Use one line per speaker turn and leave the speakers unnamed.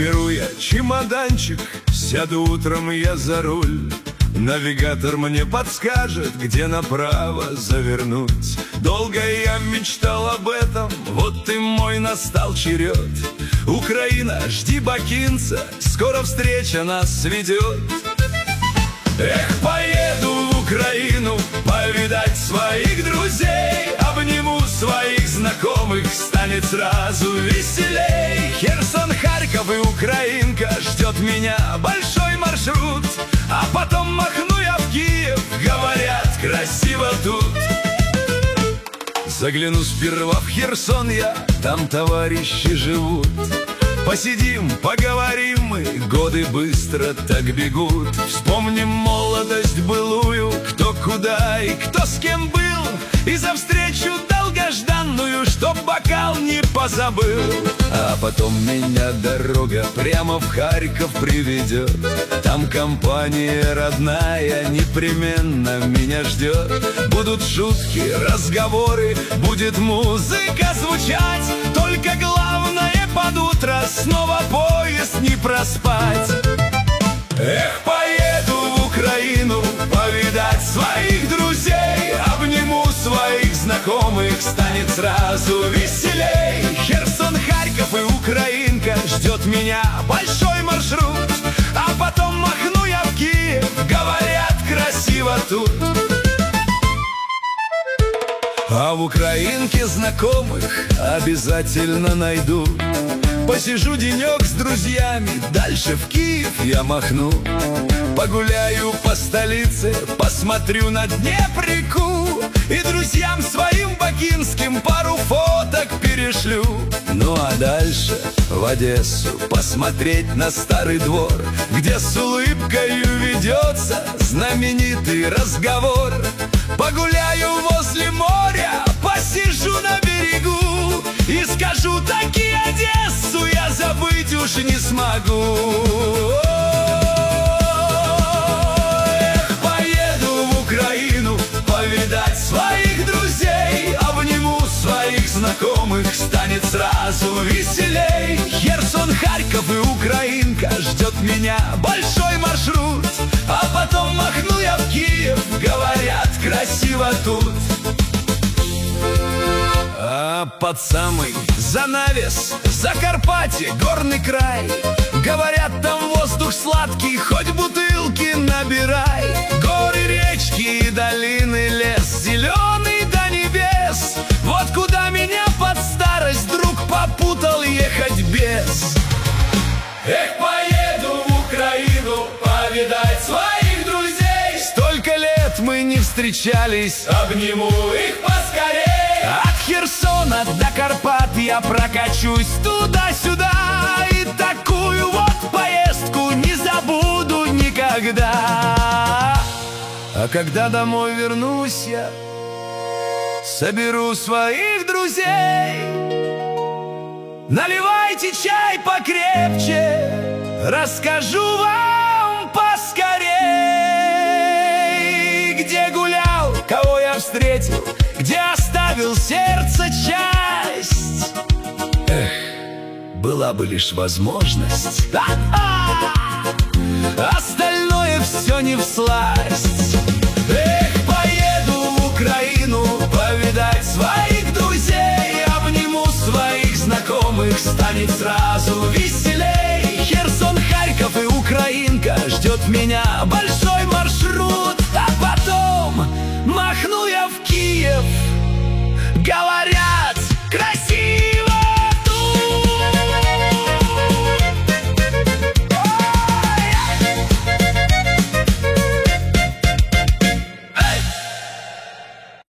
Соберу я чемоданчик, сяду утром я за руль. Навигатор мне подскажет, где направо завернуть. Долго я мечтал об этом, вот и мой настал черед. Украина, жди бакинца, скоро встреча нас сведет. Эх, поеду в Украину повидать своих друзей, обниму своих знакомых, станет сразу веселей. Херсон, Харьков и Украинка, ждет меня большой маршрут. А потом махну я в Киев, говорят, красиво тут. Загляну сперва в Херсон я, там товарищи живут. Посидим, поговорим мы, годы быстро так бегут. Вспомним молодость былую, кто куда и кто с кем был. И за встречу долгожданную, чтоб бокал не позабыл. А потом меня дорога прямо в Харьков приведет. Там компания родная непременно меня ждет. Будут шутки, разговоры, будет музыка звучать. Только главное под утро снова поезд не проспать. Эх, поеду в Украину повидать своих друзей, обниму своих знакомых, станет сразу веселей. Херсон, Харьков и Украинка, ждет меня большой маршрут. А потом махну я в Киев, говорят, красиво тут. А в Украинке знакомых обязательно найду. Посижу денек с друзьями, дальше в Киев я махну. Погуляю по столице, посмотрю на Днепр-реку. И друзьям своим бакинским пару фоток перешлю. Ну а дальше в Одессу посмотреть на Старый двор, где с улыбкою ведется знаменитый разговор. Погуляю возле моря, посижу на берегу и скажу, таки Одессу я забыть уж не смогу. Эх, поеду в Украину повидать своих друзей, обниму своих знакомых, станет сразу веселей. Херсон, Харьков и Украинка, ждет меня большой маршрут. А потом махну я в Киев, говорят, красиво тут. А под самый занавес Закарпатье, горный край, говорят, там воздух сладкий, хоть бутылки набирай. Горы, речки и долины, лес зеленый до небес. Вот куда меня под старость друг попутал ехать без. Эх, поеду в Украину повидать своих друзей. Столько лет мы не встречались, обниму их поскорей. От Херсона до Карпат я прокачусь туда-сюда. И такую вот поездку не забуду никогда. А когда домой вернусь я, соберу своих друзей. Наливайте чай покрепче, расскажу вам поскорей. Где гулял, кого я встретил, где оставил сердце часть. Эх, была бы лишь возможность, остальное все не всласть. Эх, поеду в Украину повидать своих друзей, обниму своих знакомых, станет сразу веселей. Херсон, Харьков и Украинка, ждет меня